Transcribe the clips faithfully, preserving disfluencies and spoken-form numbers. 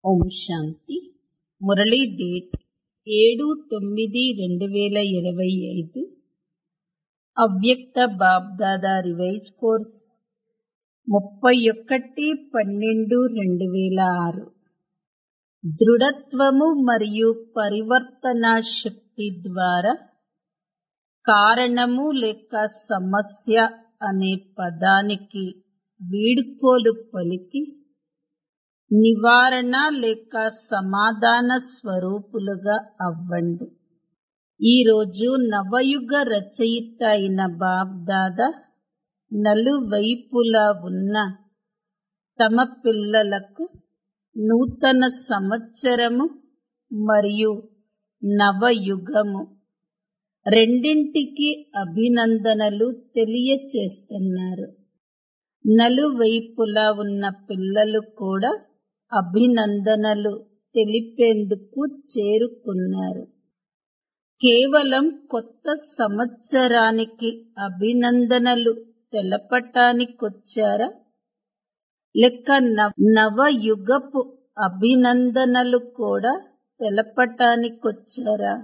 ఓం శాంతి. Murali date ఏడు తొమ్మిది రెండు వేల ఇరవై ఐదు. అవ్యక్త బాబ్దాదా రివైజ్ కోర్స్ ముప్పై ఒకటి పన్నెండు రెండు వేల ఆరు. దృఢత్వము మరియు పరివర్తన శక్తి ద్వారా కారణము లేక సమస్య అనే పదానికి వీడ్కోలు పలికి నివారణ లేక సమాధాన స్వరూపులుగా అవ్వండి. ఈరోజు నవయుగ రచయిత అయిన బాబ్దాదా నలువైపులా ఉన్న తమ పిల్లలకు నూతన సంవత్సరము మరియు నవయుగము రెండింటికి అభినందనలు తెలియచేస్తున్నారు. నలువైపులా ఉన్న పిల్లలు కూడా అభినందనలు తెలిపేందుకు చేరుకున్నారు. కేవలం కొత్త సంవత్సరానికి అభినందనలు తెలపటానికొచ్చారా లేక నవయుగపు అభినందనలు కూడా తెలపటానికొచ్చారా?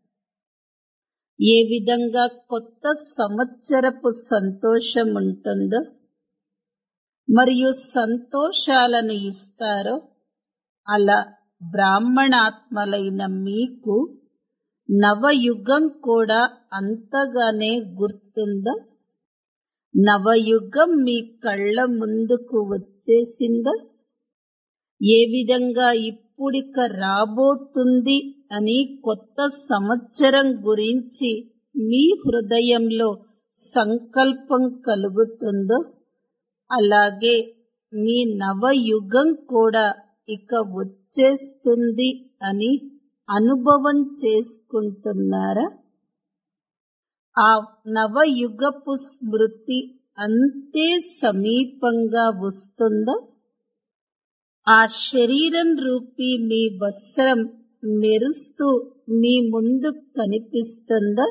ఏ విధంగా కొత్త సంవత్సరపు సంతోషం ఉంటుందో మరియు సంతోషాలను ఇస్తారో అలా బ్రాహ్మణాత్మలైన మీకు నవయుగం కూడా అంతగానే గుర్తుందా? నవయుగం మీ కళ్ళ ముందుకు వచ్చేసిందా? ఏ విధంగా ఇప్పుడిక రాబోతుంది అని కొత్త సంవత్సరం గురించి మీ హృదయంలో సంకల్పం కలుగుతుందో అలాగే మీ నవయుగం కూడా ఇక వచ్చేస్తుంది అని అనుభవం చేసుకుంటున్నారా? ఆ నవయుగపు స్మృతి అంతే సమీపంగా వస్తుందా? ఆ శరీరం రూపీ మీ వస్త్రం మెరుస్తూ మీ ముందు కనిపిస్తుందా?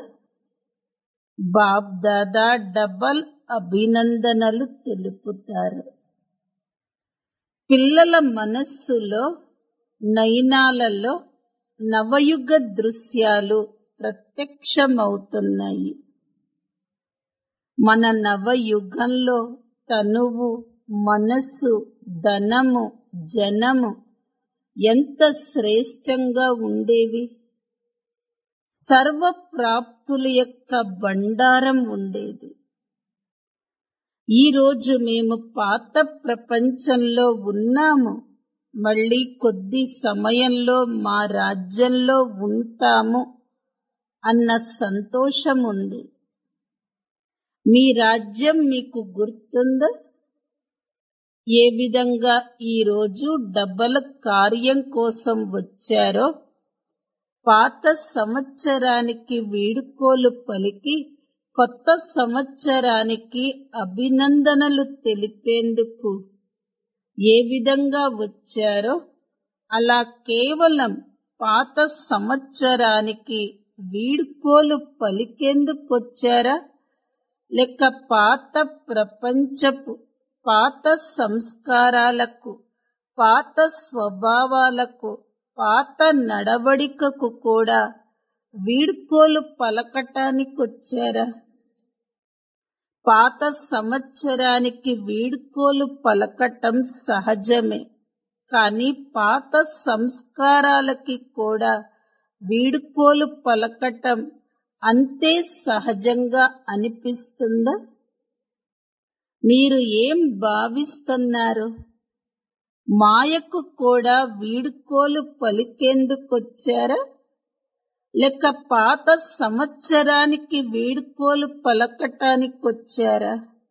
బాబ్దాదా డబల్ అభినందనలు తెలుపుతారు. పిల్లల మనస్సులో నయనాలలో నవయుగ దృశ్యాలు ప్రత్యక్షమవుతున్నాయి. మన నవయుగంలో తనువు, మనస్సు, ధనము, జనము ఎంత శ్రేష్టంగా ఉండేవి. సర్వ ప్రాప్తుల యొక్క బండారం ఉండేది. ఈరోజు మేము పాత ప్రపంచంలో ఉన్నాము, మళ్ళీ కొద్ది సమయంలో మా రాజ్యంలో ఉంటాము అన్న సంతోషం ఉంది. మీ రాజ్యం మీకు గుర్తుందా? ఏ విధంగా ఈరోజు డబల్ కార్యం కోసం వచ్చారో పాత సంవత్సరానికి వీడుకోలు పలికి కొత్త సంవత్సరానికి అభినందనలు తెలిపేందుకు ఏ విధంగా వచ్చారో అలా కేవలం పాత సంవత్సరానికి వీడ్కోలు పలికేందుకొచ్చారా లేక పాత ప్రపంచపు పాత సంస్కారాలకు, పాత స్వభావాలకు, పాత నడవడికకు కూడా వీడ్కోలు పలకటానికొచ్చారా? పాత సంవత్సరానికి వీడ్కోలు పలకటం సహజమే, కానీ పాత సంస్కారాలకి కూడా వీడ్కోలు పలకటం అంతే సహజంగా అనిపిస్తుందా? మీరు ఏం భావిస్తున్నారు? మాయకు కూడా వీడ్కోలు పలికేందుకొచ్చారా లేక పాత సంవత్సరానికి వీడ్కోలు పలకటానికొచ్చారా?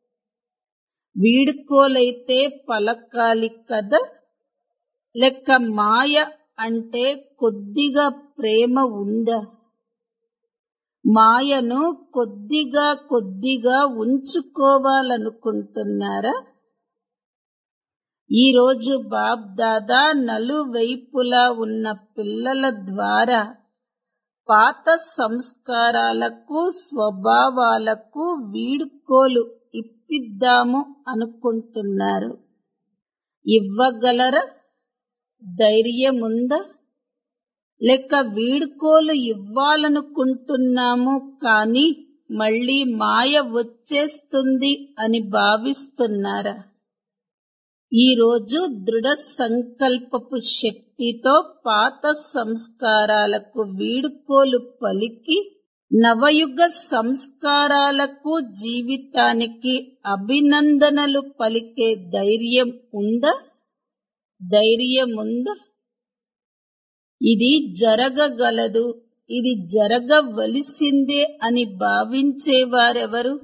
వీడ్కోలైతే పలకాలి కదా. లేక మాయ అంటే కొద్దిగా ప్రేమ ఉందా? మాయను కొద్దిగా కొద్దిగా ఉంచుకోవాలనుకుంటున్నారా? ఈరోజు బాబ్దాదా నలువైపులా ఉన్న పిల్లల ద్వారా పాత సంస్కారాలకు, స్వభావాలకు వీడ్కోలు ఇప్పిద్దాము అనుకుంటున్నారు. ఇవ్వగలరా? ధైర్యముందా? లేక వీడ్కోలు ఇవ్వాలనుకుంటున్నాము కానీ మళ్ళీ మాయ వచ్చేస్తుంది అని భావిస్తున్నారా? ఈరోజు దృఢ సంకల్పపు శక్తితో పాత సంస్కారాలకు వీడ్కోలు పలికి నవయుగ సంస్కారాలకు జీవితానికి అభినందనలు పలికే ధైర్యం ఉందా? ధైర్యముందా? ఇది జరగగలదు, ఇది జరగవలసిందే అని భావించేవారెవరు?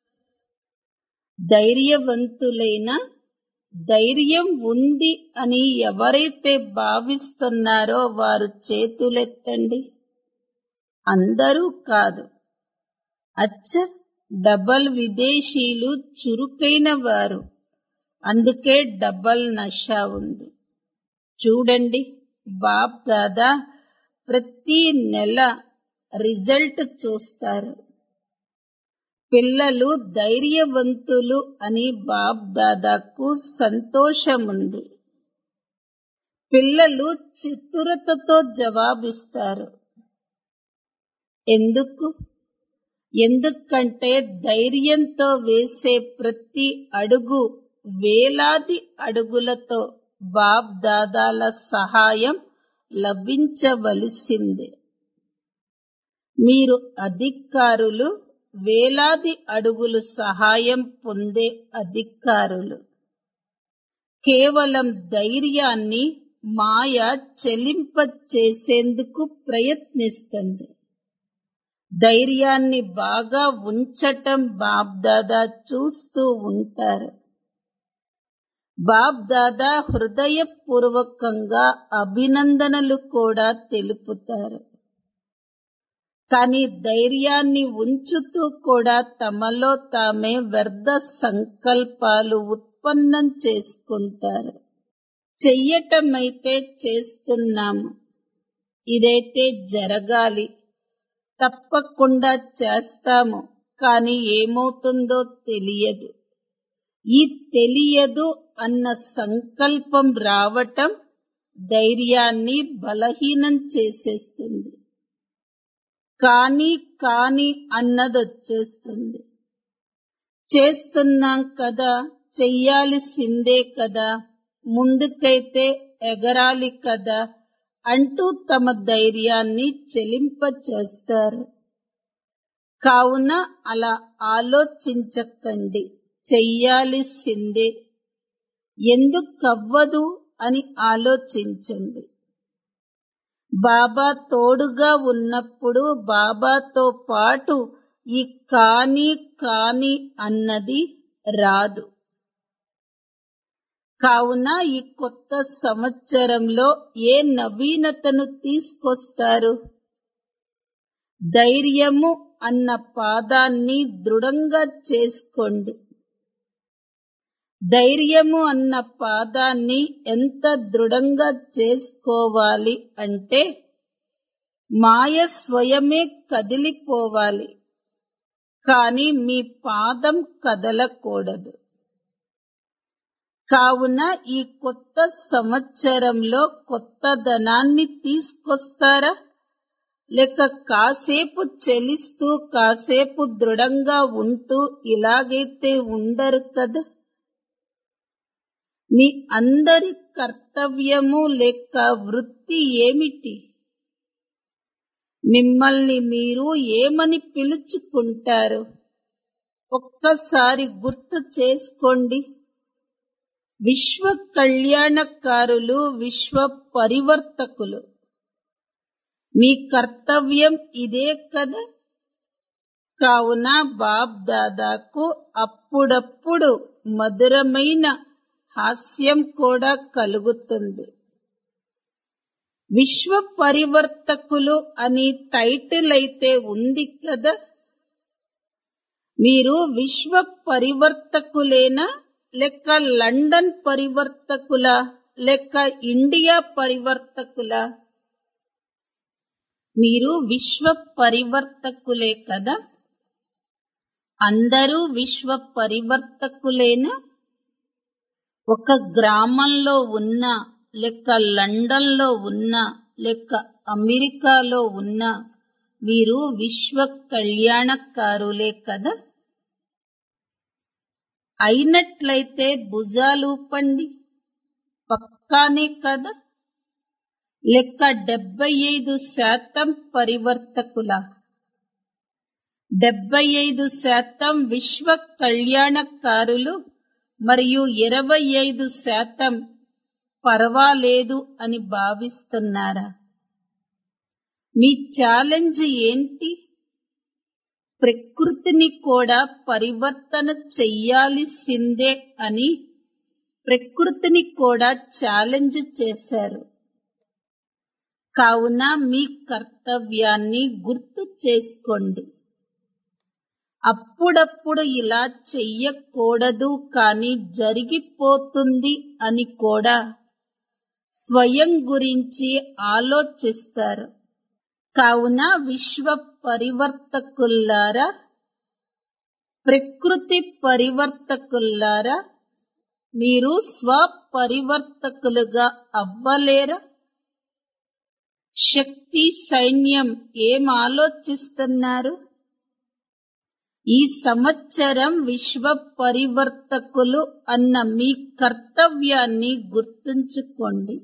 ధైర్యవంతులైన ధైర్యం ఉంది అని ఎవరైతే భావిస్తున్నారో వారు చేతులెత్తండి. అందరూ కాదు. అచ్చ, డబల్ విదేశీయులు చురుకైన వారు, అందుకే డబల్ నష ఉంది. చూడండి, బాప్ దాదా ప్రతి నెల రిజల్ట్ చూస్తారు. పిల్లలు ధైర్యవంతులు అని బాప్ దాదాకు సంతోషముంది. పిల్లలు చతురతతో జవాబిస్తారు. ఎందుకు? ఎందుకంటే ధైర్యంతో వేసే ప్రతి అడుగు వేలాది అడుగులతో బాప్ దాదాల సహాయం లభించవలసిందే. మీరు అధికారులు, వేలాది అడుగులు సహాయం పొందే అధికారులు. కేవలం ధైర్యాన్ని మాయ చెలింప చేసేందుకు ప్రయత్నిస్తుంది. ధైర్యాన్ని బాగా ఉంచటం బాబ్దాదా చూస్తూ ఉంటారు. బాబ్దాదా హృదయపూర్వకంగా అభినందనలు కూడా తెలుపుతారు. కానీ ధైర్యాన్ని ఉంచుతూ కూడా తమలో తామే వ్యర్థ సంకల్పాలు ఉత్పన్నం చేసుకుంటారు. చెయ్యటమైతే చేస్తున్నాము, ఇదైతే జరగాలి, తప్పకుండా చేస్తాము, కానీ ఏమవుతుందో తెలియదు. ఈ తెలియదు అన్న సంకల్పం రావటం ధైర్యాన్ని బలహీనం చేసేస్తుంది. కానీ కానీ అన్నదొచ్చేస్తుంది. చేస్తున్నాం కదా, చెయ్యాల్సిందే కదా, ముందుకైతే ఎగరాలి కదా అంటూ తమ ధైర్యాన్ని చెలింపచేస్తారు. కావున అలా ఆలోచించకండి, చెయ్యాల్సిందే. ఎందుకవ్వదు అని ఆలోచించండి. బాబా తోడుగా ఉన్నప్పుడు బాబాతో పాటు ఈ కాని కాని అన్నది రాదు. కావున ఈ కొత్త సంవత్సరంలో ఏ నవీనతను తీసుకొస్తారు? ధైర్యము అన్న పాదాన్ని దృఢంగా చేసుకోండి. ధైర్యము అన్న పాదాన్ని ఎంత దృఢంగా చేసుకోవాలి అంటే మాయ స్వయమే కదిలిపోవాలి, కానీ మీ పాదం కదలకూడదు. కావున ఈ కొత్త సంవత్సరంలో కొత్తదనాన్ని తీసుకొస్తారా? లేక కాసేపు చెలిస్తూ కాసేపు దృఢంగా ఉంటూ ఇలాగైతే ఉండరు కదా. మీ అందరి కర్తవ్యము లేక వృత్తి ఏమిటి? మిమ్మల్ని మీరు ఏమని పిలుచుకుంటారు? ఒక్కసారి గుర్తు చేసుకోండి. విశ్వ కళ్యాణకారులు, విశ్వ పరివర్తకులు. మీ కర్తవ్యం ఇదే కదా. కావున బాప్ దాదాకు అప్పుడప్పుడు మధురమైన హాస్యం కూడా కలుగుతుంది. విశ్వ పరివర్తకులు అని టైటిల్ అయితే ఉంది కదా. మీరు విశ్వ పరివర్తకులేనా? లేక లండన్ పరివర్తకులా? లేక ఇండియా పరివర్తకులా? మీరు విశ్వ పరివర్తకులే కదా. అందరూ విశ్వ పరివర్తకులేనా? ఒక గ్రామంలో ఉన్న లేక లండన్ లో ఉన్నా లేక అమెరికాలో ఉన్నా మీరు విశ్వ కళ్యాణకారులే కదా. అయినట్లయితే భుజాలూపండి, పక్కానే కదా. లెక్క డెబ్బై ఐదు శాతం పరివర్తకుల, డెబ్బై ఐదు శాతం విశ్వ కళ్యాణకారులు మరియు ఇరవై ఐదు శాతం పర్వాలేదు అని భావిస్తున్నారా? మీ ఛాలెంజ్ ఏంటి? ప్రకృతిని కూడా పరివర్తన చెయ్యాల్సిందే అని ప్రకృతిని కూడా ఛాలెంజ్ చేశారు. కావున మీ కర్తవ్యాన్ని గుర్తు చేసుకోండి. అప్పుడప్పుడు ఇలా చెయ్యకూడదు కానీ జరిగిపోతుంది అని కూడా స్వయం గురించి ఆలోచిస్తారు. కావున విశ్వ పరివర్తకుల్లారా, ప్రకృతి పరివర్తకుల్లారా, మీరు స్వపరివర్తకులుగా అవ్వలేరా? శక్తి సైన్యం ఏం ఆలోచిస్తున్నారు? ఈ సంవత్సరం విశ్వ పరివర్తకులు అన్న మీ కర్తవ్యాన్ని గుర్తుంచుకోండి.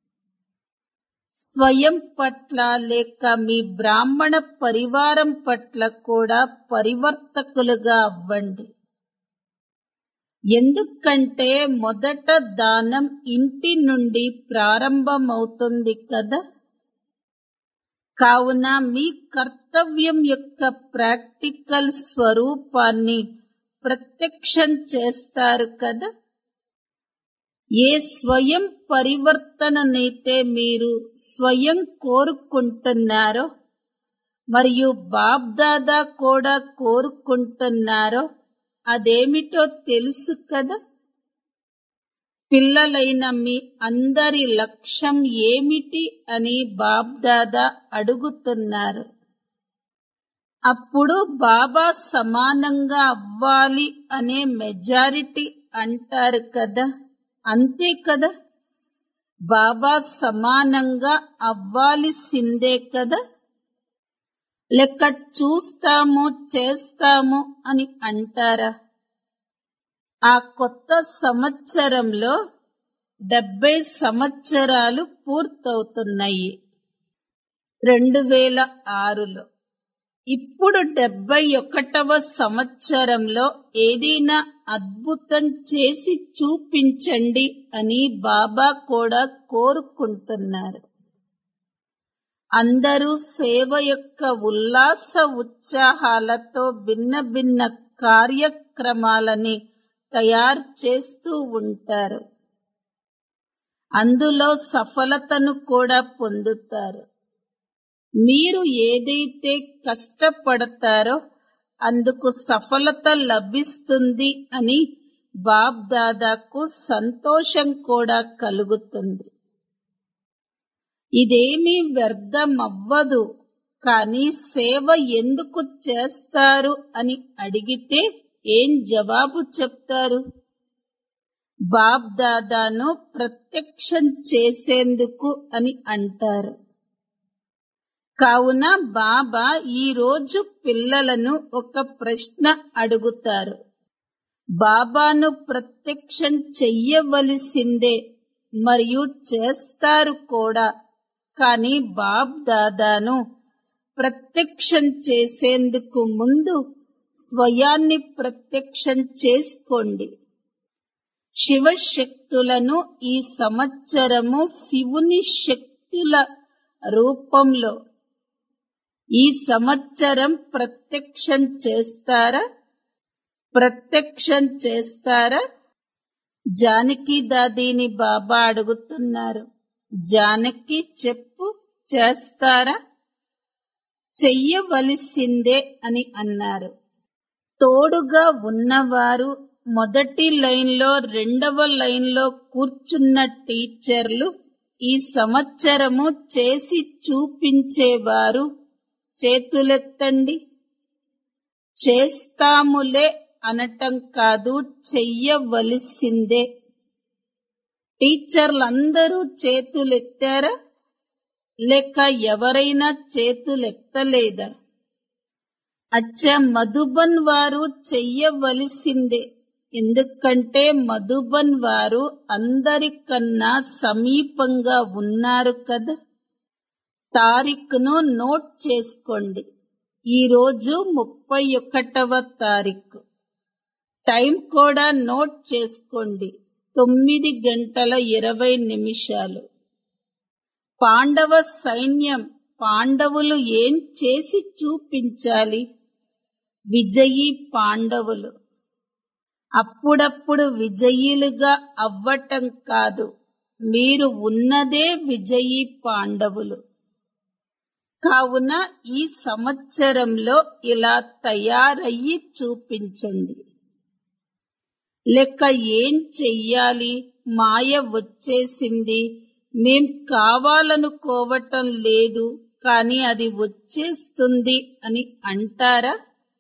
స్వయం పట్ల లేక మీ బ్రాహ్మణ పరివారం పట్ల కూడా పరివర్తకులుగా అవ్వండి. ఎందుకంటే మొదట దానం ఇంటి నుండి ప్రారంభమవుతుంది కదా. కావున మీ కర్తవ్యం యొక్క ప్రాక్టికల్ స్వరూపాన్ని ప్రత్యక్షం చేస్తారు కదా. ఏ స్వయం పరివర్తననైతే మీరు స్వయం కోరుకుంటున్నారో మరియు బాబ్దాదా కూడా కోరుకుంటున్నారో అదేమిటో తెలుసు కదా. పిల్లలైన మీ అందరి లక్ష్యం ఏమిటి అని బాబ్దాదా అడుగుతున్నారు. అప్పుడు బాబా సమానంగా అవ్వాలి అనే మెజారిటీ అంటారు కదా. అంతే కదా. బాబా సమానంగా అవ్వాల్సిందే కదా. లెక్క చూస్తాము చేస్తాము అని అంటారా? ఆ కొత్త సంవత్సరంలో డెబ్బై సంవత్సరాలు పూర్తవుతున్నాయి రెండు వేల ఆరులో. ఇప్పుడు డెబ్బై ఒకటవ సంవత్సరంలో ఏదైనా అద్భుతం చేసి చూపించండి అని బాబా కూడా కోరుకుంటున్నారు. అందరూ సేవ యొక్క ఉల్లాస ఉత్సాహాలతో భిన్న భిన్న కార్యక్రమాలని తయారు చేస్తూ ఉంటారు. అందులో సఫలతను కూడా పొందుతారు. మీరు ఏదైతే కష్టపడతారో అందుకు సఫలత లభిస్తుంది అని బాబ్ దాదాకు సంతోషం కూడా కలుగుతుంది. ఇదేమీ వ్యర్థమవ్వదు. కానీ సేవ ఎందుకు చేస్తారు అని అడిగితే ఏం జవాబు చెప్తారు? బాబ్ దాదాను ప్రత్యక్షం చేసేందుకు అని అంటారు. కావున బాబా ఈ రోజు పిల్లలను ఒక ప్రశ్న అడుగుతారు. బాబాను ప్రత్యక్షం చెయ్యవలసిందే మరియు చేస్తారు కూడా. కానీ బాబ్ దాదాను ప్రత్యక్షం చేసేందుకు ముందు స్వయాన్ని ప్రత్యక్షం చేసుకోండి. శివశక్తులను ఈ సంవత్సరము శివుని శక్తుల రూపంలో ఈ సంవత్సరం ప్రత్యక్షం చేస్తారా? ప్రత్యక్షం చేస్తారా? జానకి దాదీని బాబా అడుగుతున్నారు. జానకి చెప్పు, చేస్తారా? చెయ్యవలసిందే అని అన్నారు. తోడుగా ఉన్నవారు మొదటి లైన్లో రెండవ లైన్లో కూర్చున్న టీచర్లు ఈ సంవత్సరము చేసి చూపించేవారు చేతులెత్తండి. చేస్తాములే అనటం కాదు, చెయ్యవలసిందే. టీచర్లందరూ చేతులెత్తారా లేక ఎవరైనా చేతులెత్తలేదా? అచ్చా, మధుబన్ వారు చెయ్యవలసిందే. ఎందుకంటే మధుబన్ వారు అందరికన్నా సమీపంగా ఉన్నారు కదా. తారీఖును నోట్ చేసుకోండి. ఈరోజు ముప్పై ఒకటవ తారీఖు. టైం కూడా నోట్ చేసుకోండి. తొమ్మిది గంటల ఇరవై నిమిషాలు. పాండవ సైన్యం పాండవులు ఏం చేసి చూపించాలి? విజయీ పాండవులు. అప్పుడప్పుడు విజయీలుగా అవ్వటం కాదు, మీరు ఉన్నదే విజయీ పాండవులు. కావున ఈ సంవత్సరంలో ఇలా తయారయ్యి చూపించండి. లెక్క ఏం చెయ్యాలి? మాయ వచ్చేసింది, మేం కావాలనుకోవటం లేదు, కాని అది వచ్చేస్తుంది అని అంటారా?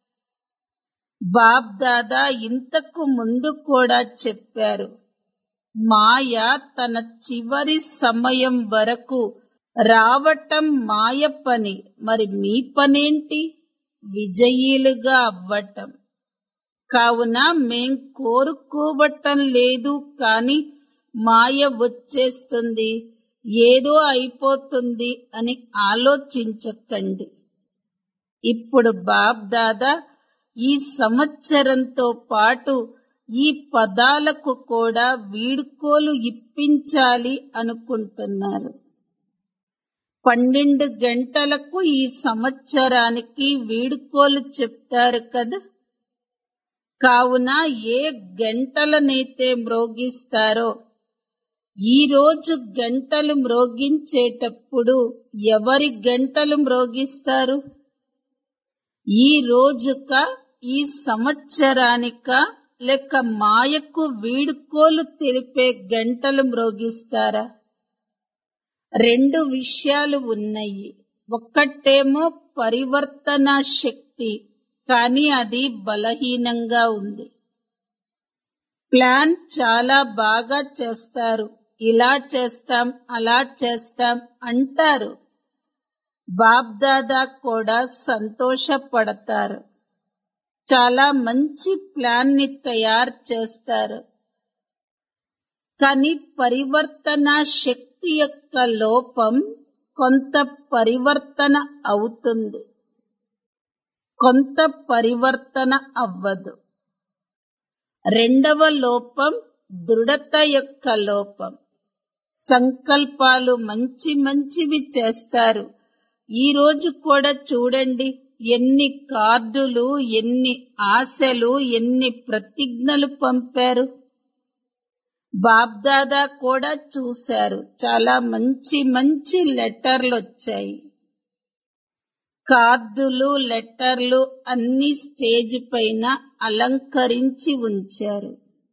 బాప్ దాదా ఇంతకు ముందు కూడా చెప్పారు, మాయ తన చివరి సమయం వరకు రావటం మాయ పని. మరి మీ పనేంటి? విజయీలుగా అవ్వటం. కావున మేం కోరుకోవటం లేదు, కాని మాయ వచ్చేస్తుంది, ఏదో అయిపోతుంది అని ఆలోచించకండి. ఇప్పుడు బాప్ దాదా ఈ సంవత్సరంతో పాటు ఈ పదాలకు కూడా వీడ్కోలు ఇప్పించాలి అనుకుంటున్నారు. పన్నెండు గంటలకు ఈ సంవత్సరానికి వీడ్కోలు చెప్తారు కదా. కావున ఏ గంటలనైతే మ్రోగిస్తారో, ఈ రోజు గంటలు మ్రోగించేటప్పుడు ఎవరి గంటలు మ్రోగిస్తారు? ఈ రోజుక, ఈ సంవత్సరానిక, లేక మాయకు వీడ్కోలు తెలిపే గంటలు మ్రోగిస్తారా? రెండు విషయాలు ఉన్నాయి. ఒక్కటేమో పరివర్తన శక్తి, కానీ అది బలహీనంగా ఉంది. ప్లాన్ చాలా బాగా చేస్తారు, ఇలా చేస్తాం అలా చేస్తాం అంటారు. బాప్దాదా కూడా సంతోషపడతారు. చాలా మంచి ప్లాన్ ని తయారు చేస్తారు. కానీ పరివర్తన శక్తి యొక్క లోపం, కొంత పరివర్తన అవుతుంది, కొంత పరివర్తన అవ్వదు. రెండవ లోపం దృఢత యొక్క లోపం. సంకల్పాలు మంచి మంచివి చేస్తారు. ఈ రోజు కూడా చూడండి, ఎన్ని కార్డులు, ఎన్ని ఆశలు, ఎన్ని ప్రతిజ్ఞలు పంపారు. బాప్దాదా కూడా చూశారు, చాలా మంచి మంచి లెటర్లు వచ్చాయి. కార్డులు, లెటర్లు అన్ని స్టేజ్ పైన అలంకరించి ఉంచారు.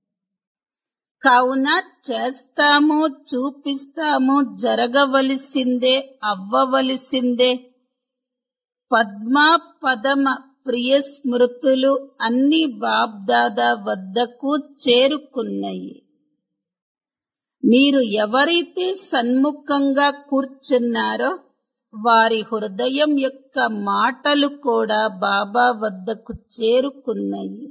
కావున చేస్తాము, చూపిస్తాము, జరగవలసిందే, అవ్వవలసిందే. పద్మ పదమ ప్రియ స్మృతులు అన్ని బాప్దాదా వద్దకు చేరుకున్నాయి. మీరు ఎవరైతే సన్ముఖంగా కూర్చున్నారో వారి హృదయం యొక్క మాటలు కూడా బాబా వద్దకు చేరుకున్నాయి.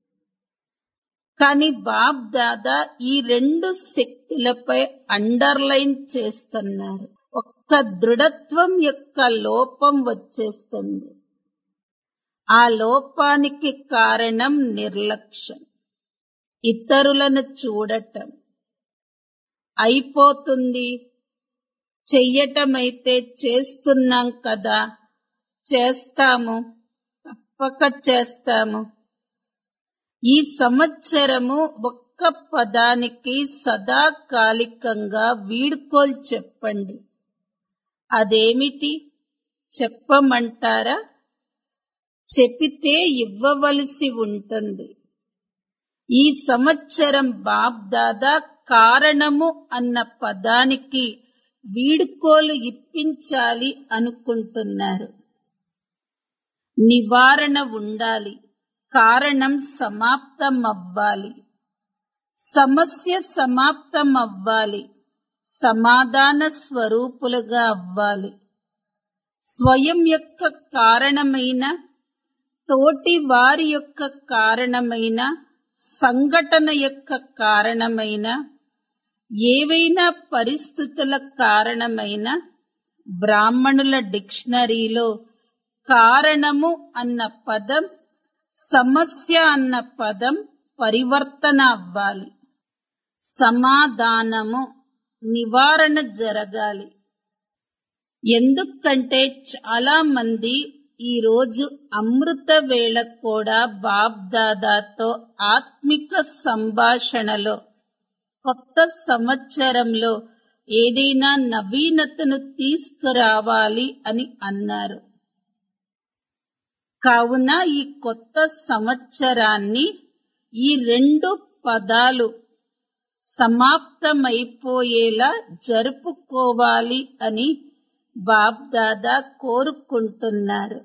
కానీ బాప్ దాదా ఈ రెండు శక్తులపై అండర్లైన్ చేస్తున్నారు. ఒక్క దృఢత్వం యొక్క లోపం వచ్చేస్తుంది. ఆ లోపానికి కారణం నిర్లక్ష్యం, ఇతరులను చూడటం. అయిపోతుంది, చెయ్యటమైతే చేస్తున్నాం కదా, చేస్తాము, తప్పక చేస్తాము. ఈ సంవత్సరము ఒక్క పదానికి సదాకాలికంగా వీడ్కోలు చెప్పండి. అదేమిటి చెప్పమంటారా? చెప్పితే ఇవ్వవలసి ఉంటుంది. ఈ సంవత్సరం బాప్ దాదా కారణము అన్న పదానికి వీడ్కోలు ఇప్పించాలి అనుకుంటున్నారు. నివారణ ఉండాలి, కారణం సమాప్తమవ్వాలి. సమస్య సమాప్తం అవ్వాలి, సమాధాన స్వరూపులుగా అవ్వాలి. స్వయం యొక్క కారణమైన, తోటి వారి యొక్క కారణమైన, సంఘటన యొక్క కారణమైన, ఏవైనా పరిస్థితుల కారణమైన బ్రాహ్మణుల డిక్షనరీలో కారణము అన్న పదం, సమస్య అన్న పదం పరివర్తన అవ్వాలి. సమాధానము, నివారణ జరగాలి. ఎందుకంటే చాలా మంది ఈరోజు అమృత వేళ కూడా బాప్ దాదాతో ఆత్మిక సంభాషణలో కొత్త సంవత్సరంలో ఏదైనా నవీనతను తీసుకురావాలి అని అన్నారు. కావున ఈ కొత్త సంవత్సరాన్ని ఈ రెండు పదాలు సమాప్తమైపోయేలా జరుపుకోవాలి అని బాప్ దాదా కోరుకుంటున్నారు.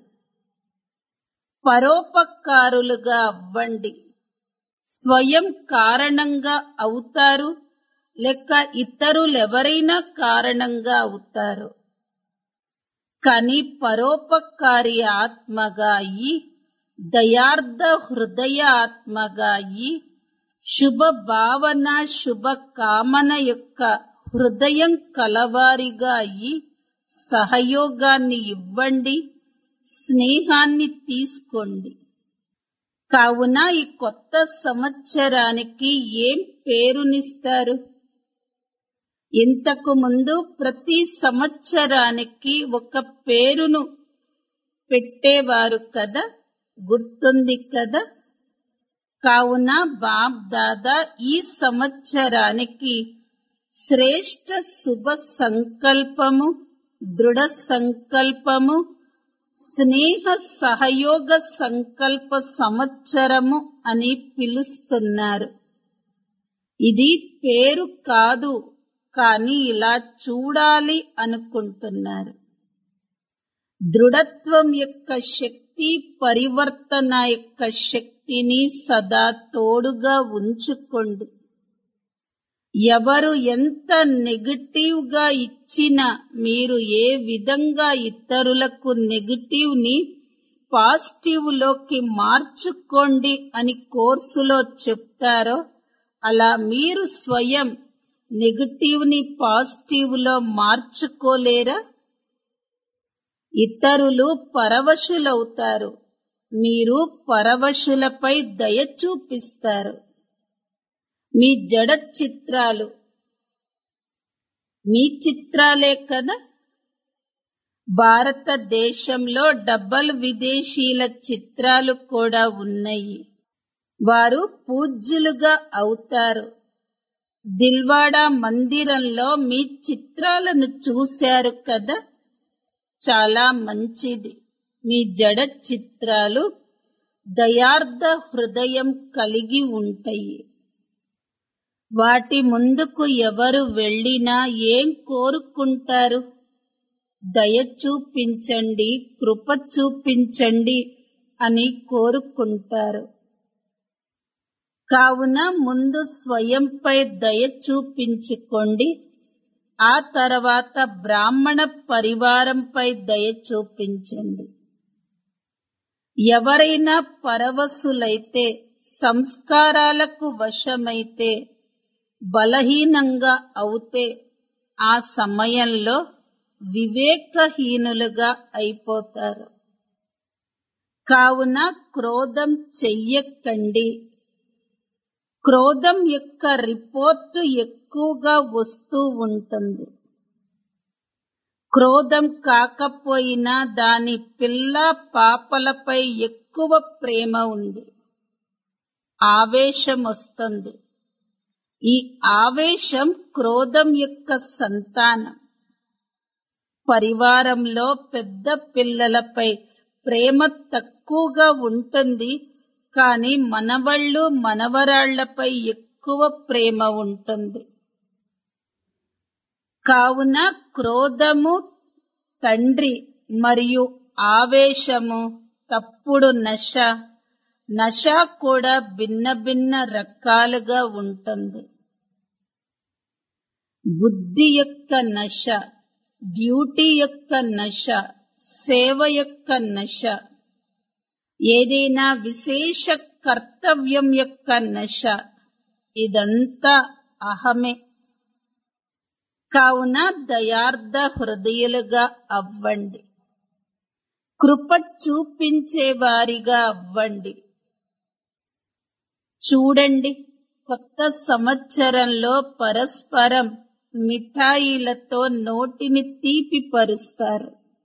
పరోపకారులుగా అవ్వండి. స్వయం కారణంగా అవుతారు, లేక ఇతరులెవరైనా కారణంగా అవుతారు. కానీ పరోపకారి ఆత్మగా అయి, దయార్థ హృదయ ఆత్మగా అయి, శుభ భావన శుభ కామన యొక్క హృదయం కలవారిగా అయి సహయోగాన్ని ఇవ్వండి, స్నేహాన్ని తీసుకోండి. కావున ఈ కొత్త సంవత్సరానికి ఏం పేరునిస్తారు? ఇంతకు ముందు ప్రతి సంవత్సరానికి ఒక పేరును పెట్టేవారు కదా, గుర్తుంది కదా. కావున బాప్ దాదా ఈ సంవత్సరానికి శ్రేష్ఠ శుభ సంకల్పము, దృఢ సంకల్పము, స్నేహ సహయోగ సంకల్ప సంవత్సరము అని పిలుస్తున్నారు. ఇది పేరు కాదు, కానీ ఇలా చూడాలి అనుకుంటున్నారు. దృఢత్వం యొక్క శక్తి, పరివర్తన యొక్క శక్తిని సదా తోడుగా ఉంచుకోండి. ఎవరు ఎంత నెగటివ్ గా ఇచ్చినా మీరు ఏ విధంగా ఇతరులకు నెగటివ్ ని పాజిటివ్ లోకి మార్చుకోండి అని కోర్సులో చెప్తారో, అలా మీరు స్వయం నెగటివ్ ని పాజిటివ్ లో మార్చుకోలేరా? ఇతరులు పరవశులవుతారు, మీరు పరవశులపై దయ చూపిస్తారు. మీ జడ చిత్రాలు మీ చిత్రాలే కదా. భారతదేశంలో డబల్ విదేశీల చిత్రాలు కూడా ఉన్నాయి. వారు పూజ్యులుగా అవుతారు. దిల్వాడా మందిరంలో మీ చిత్రాలను చూశారు కదా, చాలా మంచిది. మీ జడ చిత్రాలు దయార్థ హృదయం కలిగి ఉంటాయి. వాటి ముందుకు ఎవరు వెళ్ళినా ఏం కోరుకుంటారు? దయ చూపించండి, కృప చూపించండి అని కోరుకుంటారు. కావున ముందు స్వయంపై దయ చూపించుకోండి, ఆ తర్వాత బ్రాహ్మణ పరివారంపై దయ చూపించండి. ఎవరైనా పరవశులైతే, సంస్కారాలకు వశమైతే, బలహీనంగా అవుతే ఆ సమయంలో వివేకహీనులుగా అయిపోతారు. కావున క్రోధం చెయ్యకండి. క్రోధం యొక్క రిపోర్టు ఎక్కువగా వస్తూ ఉంటుంది. క్రోధం కాకపోయినా దాని పిల్ల పాపలపై ఎక్కువ ప్రేమ ఉంది, ఆవేశం వస్తుంది. ఈ ఆవేశం క్రోధం యొక్క సంతానం. పరివారంలో పెద్ద పిల్లలపై ప్రేమ తక్కువగా ఉంటుంది, కానీ మనవళ్ళు మనవరాళ్లపై ఎక్కువ ప్రేమ ఉంటుంది. కావున క్రోధము తండ్రి మరియు ఆవేశము తప్పుడు నశ నశ కూడా భిన్న భిన్న రకాలుగా ఉంటుంది. బుద్ధి యొక్క నశ, డ్యూటీ యొక్క నశ, సేవ యొక్క నశ, ఏదైనా విశేష కర్తవ్యం యొక్క నశ, ఇదంతా అహమే. కావున దయార్థ హృదయులుగా అవ్వండి, కృప చూపించే వారిగా అవ్వండి. చూడండి, కొత్త సంవత్సరంలో పరస్పరం మిఠాయిలతో నోటిని తీపి పరుస్తారు,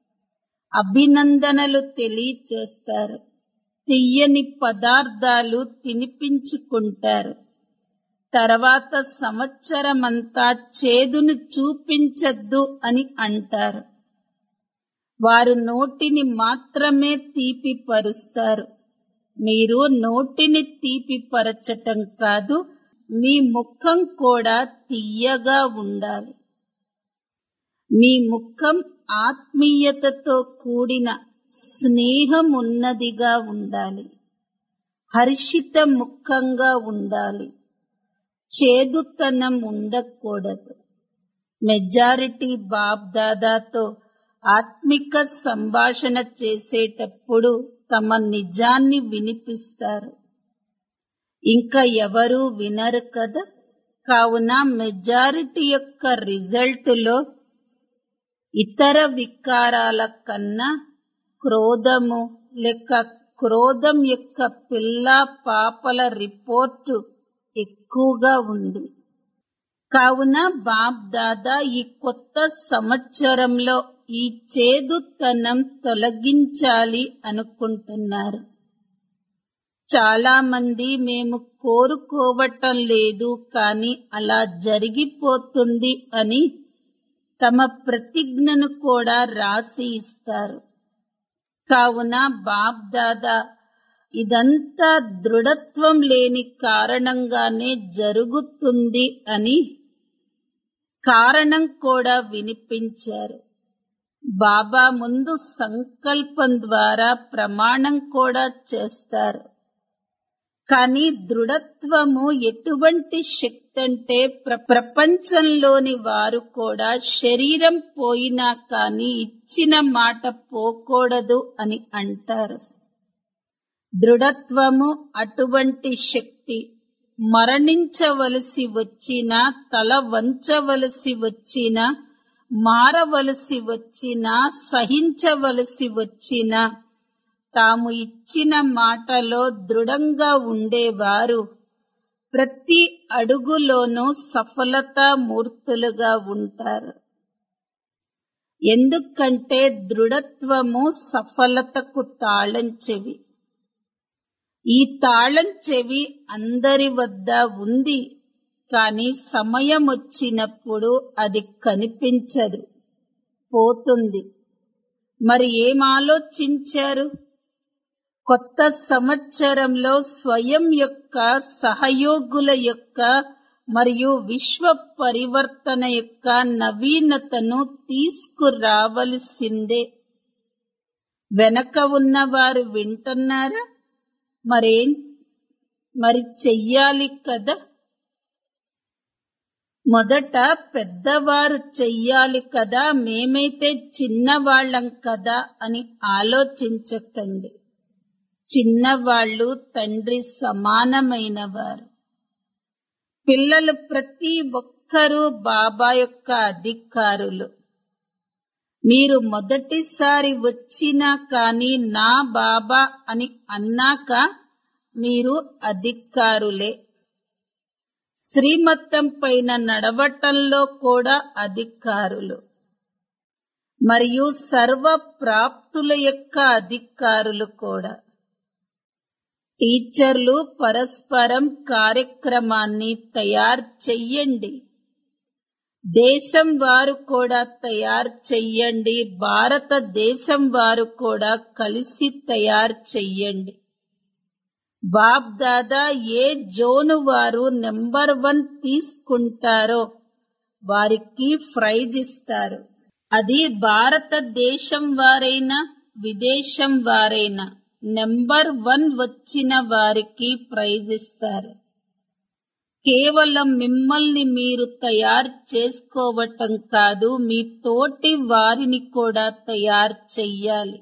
అభినందనలు తెలియచేస్తారు, తియ్యని పదార్థాలు తినిపించుకుంటారు. తర్వాత సంవత్సరమంతా చేదును చూపించద్దు అని అంటారు. వారు నోటిని మాత్రమే తీపి పరుస్తారు. మీరు నోటిని తీపి పరచటం కాదు, మీ ముఖం కూడా తియ్యగా ఉండాలి. మీ ముఖం ఆత్మీయతతో కూడిన స్నేహం ఉన్నదిగా ఉండాలి. హర్షిత ముఖంగా ఉండాలి. చేదుతనం ఉండకూడదు. మెజారిటీ బాప్ దాదాతో ఆత్మిక సంభాషణ చేసేటప్పుడు తమ నిజాన్ని వినిపిస్తారు. ఇంకా ఎవరూ వినరు కదా. కావున మెజారిటీ యొక్క రిజల్టులో ఇతర వికారాల కన్నా క్రోధము లేక క్రోధం యొక్క పిల్ల పాపల రిపోర్టు ఎక్కువగా ఉంది. కావున బాప్ దాదా ఈ కొత్త సంవత్సరంలో ఈ చేదుతనం తొలగించాలి అనుకుంటున్నారు. చాలా మంది మేము కోరుకోవటం లేదు, కానీ అలా జరిగిపోతుంది అని తమ ప్రతిజ్ఞను కూడా రాసి ఇస్తారు. కావున బాప్ దాదా ఇదంతా దృఢత్వం లేని కారణంగానే జరుగుతుంది అని కారణం కూడా వినిపించారు. బాబా ముందు సంకల్పం ద్వారా ప్రమాణం కూడా చేస్తారు. కానీ దృఢత్వము ఎటువంటి శక్తి అంటే ప్ర ప్రపంచంలోని వారు కూడా శరీరం పోయినా కానీ ఇచ్చిన మాట పోకూడదు అని అంటారు. దృఢత్వము అటువంటి శక్తి. మరణించవలసి వచ్చినా, తల వంచవలసి వచ్చినా, మారవలసి వచ్చినా, సహించవలసి వచ్చినా తాము ఇచ్చిన మాటలో దృఢంగా ఉండేవారు ప్రతి అడుగులోనూ సఫలతా మూర్తులుగా ఉంటారు. ఎందుకంటే దృఢత్వము సఫలతకు తాళం చెవి. ఈ తాళం చెవి అందరి వద్ద ఉంది, కానీ సమయం వచ్చినప్పుడు అది కనిపించదు, పోతుంది. మరి ఏం ఆలోచించారు? కొత్త సంవత్సరంలో స్వయం యొక్క, సహయోగుల యొక్క మరియు విశ్వ పరివర్తన యొక్క నవీనతను తీసుకురావలసిందే. వెనక ఉన్నవారు వింటున్నారా? మరేం మరి చెయ్యాలి కదా. మొదట పెద్దవారు చెయ్యాలి కదా, మేమైతే చిన్నవాళ్లం కదా అని ఆలోచించకండి. చిన్నవాళ్లు తండ్రి సమానమైన వారు. పిల్లలు ప్రతి ఒక్కరూ బాబా యొక్క అధికారులు. మీరు మొదటిసారి వచ్చినా కానీ నా బాబా అని అన్నాక మీరు అధికారులే. శ్రీమతం పైన నడవటంలో కూడా అధికారులు, మరియు సర్వ ప్రాప్తుల యొక్క అధికారులు కూడా. టీచర్లు పరస్పరం కార్యక్రమాన్ని తయారు చెయ్యండి. దేశం వారు కూడా తయారు చెయ్యండి. భారతదేశం వారు కూడా కలిసి తయారు చెయ్యండి. బాప్ దాదా ఏ జోను వారు నెంబర్ వన్ తీసుకుంటారో వారికి ప్రైజ్ ఇస్తారు. అది భారతదేశం వారైనా విదేశం వారైనా నెంబర్ వన్ వచ్చిన వారికి ప్రైజ్ ఇస్తారు. కేవలం మిమ్మల్ని మీరు తయారు చేసుకోవటం కాదు, మీ తోటి వారిని కూడా తయారు చెయ్యాలి.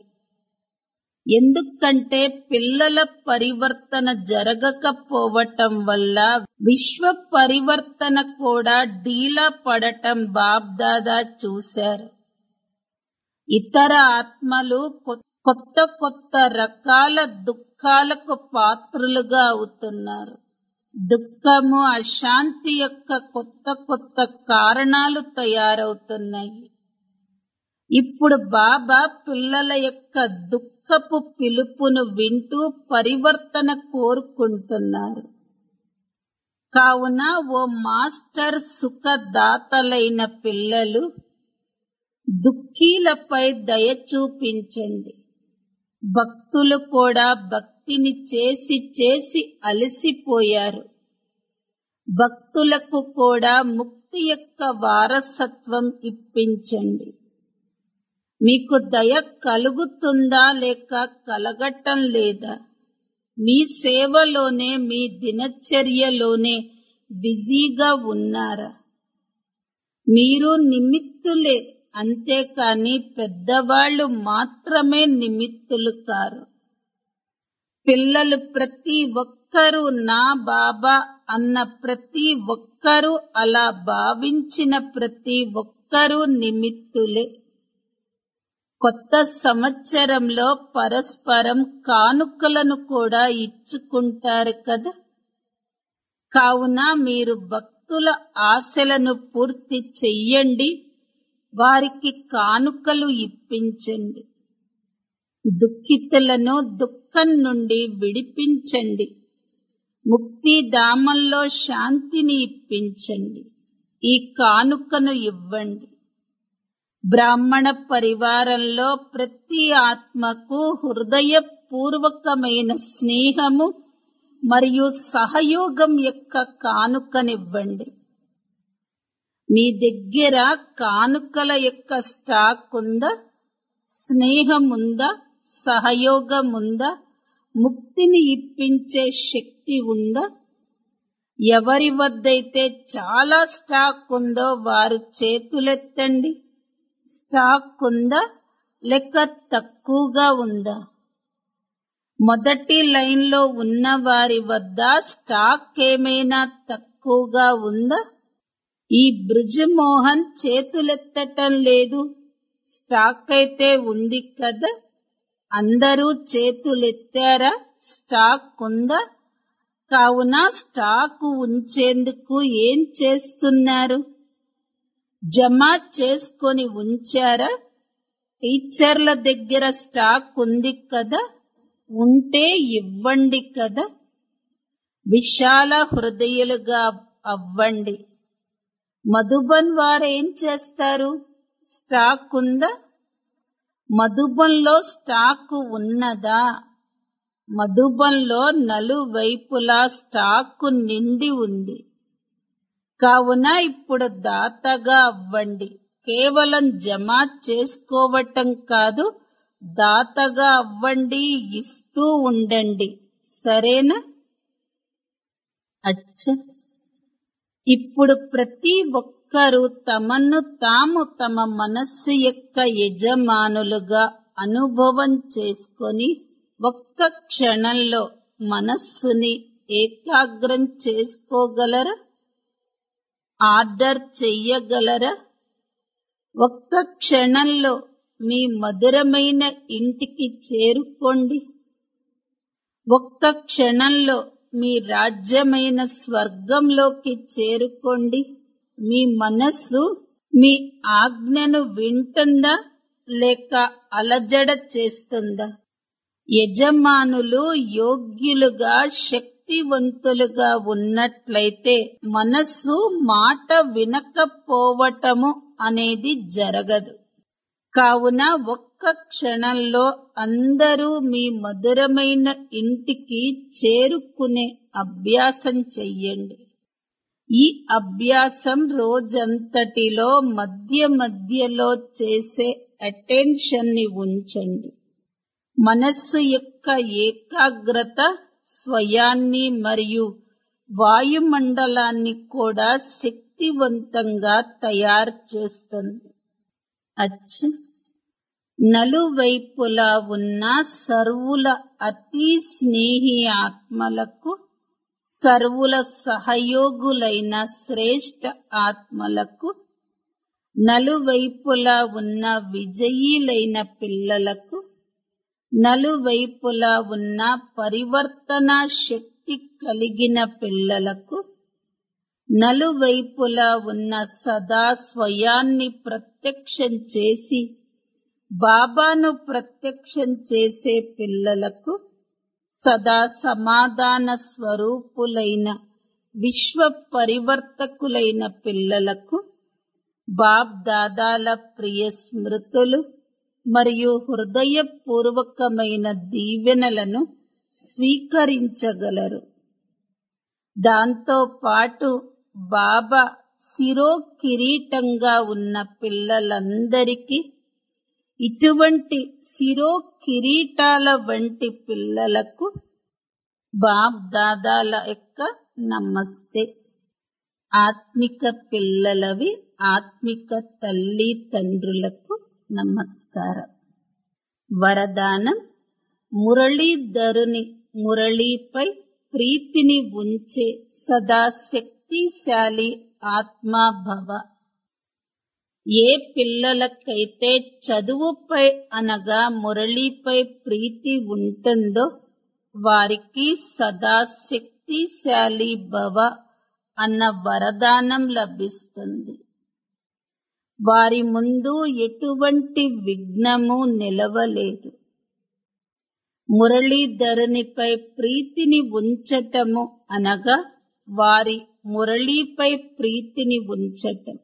ఎందుకంటే పిల్లల పరివర్తన జరగకపోవటం వల్ల విశ్వ పరివర్తన కూడా డీలా పడటం బాబ్దాదా చూశారు. ఇతర ఆత్మలు కొత్త కొత్త రకాల దుఃఖాలకు పాత్రులుగా అవుతున్నారు. దుఃఖము, అశాంతి యొక్క కొత్త కొత్త కారణాలు తయారవుతున్నాయి. ఇప్పుడు బాబా పిల్లల యొక్క దుఃఖపు పిలుపును వింటూ పరివర్తన కోరుకుంటున్నారు. కావున ఓ మాస్టర్ సుఖదాతలైన పిల్లలు, దుఃఖీలపై దయ చూపించండి. భక్తులు కూడా భక్తిని చేసి చేసి అలసిపోయారు. భక్తులకు కూడా ముక్తి యొక్క వారసత్వం ఇప్పించండి. మీకు దయ కలుగుతుందా లేక కలగటం లేదా? మీ సేవలోనే, మీ దినచర్యలోనే బిజీగా ఉన్నారా? మీరు నిమిత్తులే, అంతేకాని పెద్దవాళ్లు మాత్రమే నిమిత్తులు కారు. పిల్లలు ప్రతి ఒక్కరూ నా బాబా అన్న ప్రతి ఒక్కరూ, అలా భావించిన ప్రతి ఒక్కరూ నిమిత్తులే. కొత్త సంవత్సరంలో పరస్పరం కానుకలను కూడా ఇచ్చుకుంటారు కదా. కావున మీరు భక్తుల ఆశలను పూర్తి చెయ్యండి, వారికి కానుకలు ఇప్పించండి. దుఃఖితులను దుఃఖం నుండి విడిపించండి. ముక్తిధామంలో శాంతిని ఇప్పించండి. ఈ కానుకను ఇవ్వండి. బ్రాహ్మణ పరివారంలో ప్రతి ఆత్మకు హృదయపూర్వకమైన స్నేహము మరియు సహయోగం యొక్క కానుకనివ్వండి. మీ దగ్గర కానుకల యొక్క స్టాక్ ఉందా? స్నేహముందా? సహయోగముందా? ముక్తిని ఇప్పించే శక్తి ఉందా? ఎవరి వద్దైతే చాలా స్టాక్ ఉందో వారు చేతులెత్తండి. స్టాక్ ఉందా లేక తక్కువగా ఉందా? మొదటి లైన్లో ఉన్న వారి వద్ద స్టాక్ ఏమైనా తక్కువగా ఉందా? ఈ బ్రిజ్మోహన్ చేతులెత్తటం లేదు. స్టాక్ అయితే ఉంది కదా. అందరూ చేతులెత్తారా? స్టాక్ ఉందా? కావున స్టాకు ఉంచేందుకు ఏం చేస్తున్నారు? జమ చేసుకొని ఉంచారా? టీచర్ల దగ్గర స్టాక్ ఉంది కదా, ఉంటే ఇవ్వండి కదా. విశాల హృదయులుగా అవ్వండి. మధుబన్ వారు ఏం చేస్తారు? స్టాక్ ఉందా? మధుబన్లో స్టాకు ఉన్నదా? మధుబన్లో నలువైపులా స్టాకు నిండి ఉంది. కావున ఇప్పుడు దాతగా అవ్వండి. కేవలం జమ చేసుకోవటం కాదు, దాతగా అవ్వండి, ఇస్తూ ఉండండి. సరేనా? అచ్చ, ఇప్పుడు ప్రతి ఒక్కరూ తమను తాము తమ మనస్సు యొక్క యజమానులుగా అనుభవం చేసుకొని ఒక్క క్షణంలో మనస్సుని ఏకాగ్రం చేసుకోగలరా? ఆర్డర్ చెయ్యగలరా? ఒక్క క్షణంలో మీ మధురమైన ఇంటికి చేరుకోండి. ఒక్క క్షణంలో మీ రాజ్యమైన స్వర్గంలోకి చేరుకోండి. మీ మనస్సు మీ ఆజ్ఞను వింటుందా లేక అలజడ చేస్తుందా? యజమానులు యోగ్యులుగా శక్తివంతులుగా ఉన్నట్లయితే మనస్సు మాట వినకపోవటము అనేది జరగదు. కావున ఒక్క క్షణంలో అందరూ మీ మధురమైన ఇంటికి చేరుకునే అభ్యాసం చెయ్యండి. ఈ అభ్యాసం రోజంతటిలో మధ్య మధ్యలో చేసే అటెన్షన్ ని ఉంచండి. మనస్సు యొక్క ఏకాగ్రత స్వయాన్ని మరియు వాయుమండలాన్ని కూడా శక్తివంతంగా తయారు చేస్తుంది. అచ్చ నలువైపులా ఉన్న సర్వుల అతి స్నేహి ఆత్మలకు, సర్వుల సహయోగులైన శ్రేష్ఠ ఆత్మలకు, నలువైపులా ఉన్న విజయీలైన పిల్లలకు, నలువైపులా ఉన్న పరివర్తన శక్తి కలిగిన పిల్లలకు, నలువైపులా ఉన్న సదా స్వయాన్ని ప్రత్యక్షం చేసి బాబాను ప్రత్యక్షం చేసే పిల్లలకు, సదా సమాధాన స్వరూపులైన విశ్వ పరివర్తకులైన పిల్లలకు బాప్ దాదాల ప్రియ స్మృతులు మరియు హృదయపూర్వకమైన దీవెనలను స్వీకరించగలరు. దాంతో పాటు బాబా శిరో కిరీటంగా ఉన్న పిల్లలందరికీ ఇటువంటి శిరో కిరీటాల వంటి పిల్లలకు బాప్ దాదాల యొక్క నమస్తే. ఆత్మిక పిల్లలవి ఆత్మిక తల్లి తండ్రులకు నమస్కారం. వరదానం: మురళీధరుని మురళీపై ప్రీతిని ఉంచే సదా శక్తిశాలి ఆత్మాభవ. ఏ పిల్లలకైతే చదువుపై అనగా మురళీపై ప్రీతి ఉంటుందో వారికి సదా శక్తిశాలి భవ అన్న వరదానం లభిస్తుంది. వారి ముందు ఎటువంటి విఘ్నము నిలవలేదు. మురళీధరునిపై ప్రీతిని ఉంచటము అనగా వారి మురళీపై ప్రీతిని ఉంచటం.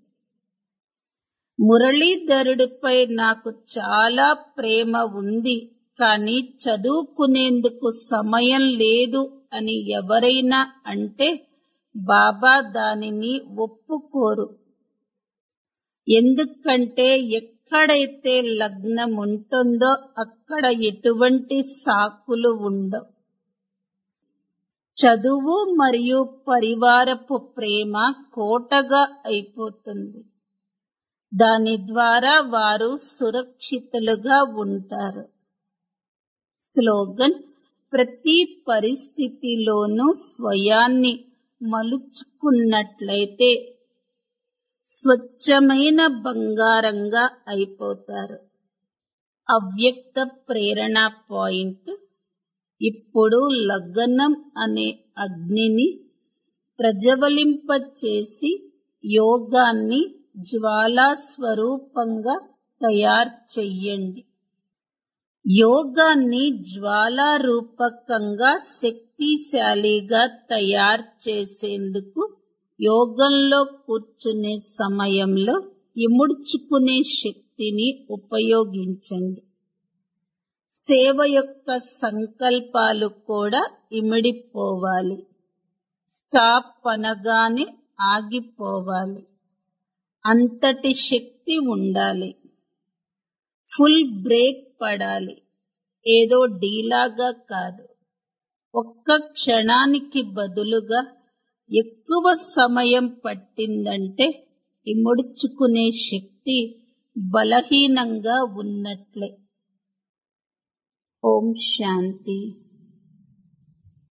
మురళీధరుడిపై నాకు చాలా ప్రేమ ఉంది, కానీ చదువుకునేందుకు సమయం లేదు అని ఎవరైనా అంటే బాబా దానిని ఒప్పుకోరు. ఎందుకంటే ఎక్కడైతే లగ్నం ఉంటుందో అక్కడ ఎటువంటి సాకులు ఉండవు. చదువు మరియు పరివారపు ప్రేమ కోటగా అయిపోతుంది. దాని ద్వారా వారు సురక్షితులుగా ఉంటారు. స్లోగన్: ప్రతి పరిస్థితిలోనూ స్వయాన్ని మలుచుకున్నట్లయితే స్వచ్ఛమైన బంగారంగా అయిపోతారు. అవ్యక్త ప్రేరణ పాయింట్: ఇప్పుడు లగ్నం అనే అగ్నిని ప్రజ్వలింపచేసి యోగాన్ని జ్వాలా స్వరూపంగా తయారు చెయ్యండి. యోగాన్ని జ్వాలా రూపకంగా శక్తిశాలిగా తయారు చేసేందుకు యోగంలో కూర్చునే సమయంలో ఇముడ్చుకునే శక్తిని ఉపయోగించండి. సేవ యొక్క సంకల్పాలు కూడా ఇమిడిపోవాలి. స్టాప్ అనగానే ఆగిపోవాలి. అంతటి శక్తి ఉండాలి. ఫుల్ బ్రేక్ పడాలి. ఏదో డీలాగా కాదు. ఒక్క క్షణానికి బదులుగా ఎక్కువ సమయం పట్టిందంటే ఇముడ్చుకునే శక్తి బలహీనంగా ఉన్నట్లే. ఓం శాంతి.